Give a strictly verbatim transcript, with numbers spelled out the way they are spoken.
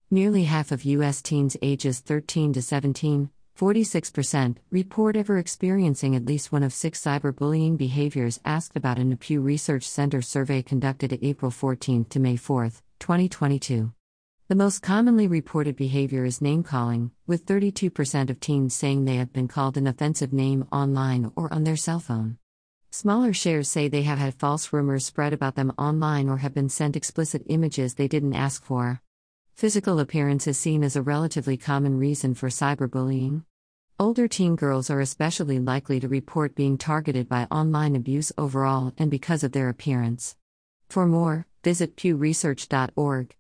Nearly half of U S teens ages thirteen to seventeen, forty-six percent, report ever experiencing at least one of six cyberbullying behaviors asked about in a Pew Research Center survey conducted April fourteenth to May fourth, twenty twenty-two. The most commonly reported behavior is name-calling, with thirty-two percent of teens saying they have been called an offensive name online or on their cell phone. Smaller shares say they have had false rumors spread about them online or have been sent explicit images they didn't ask for. Physical appearance is seen as a relatively common reason for cyberbullying. Older teen girls are especially likely to report being targeted by online abuse overall and because of their appearance. For more, visit pew research dot org.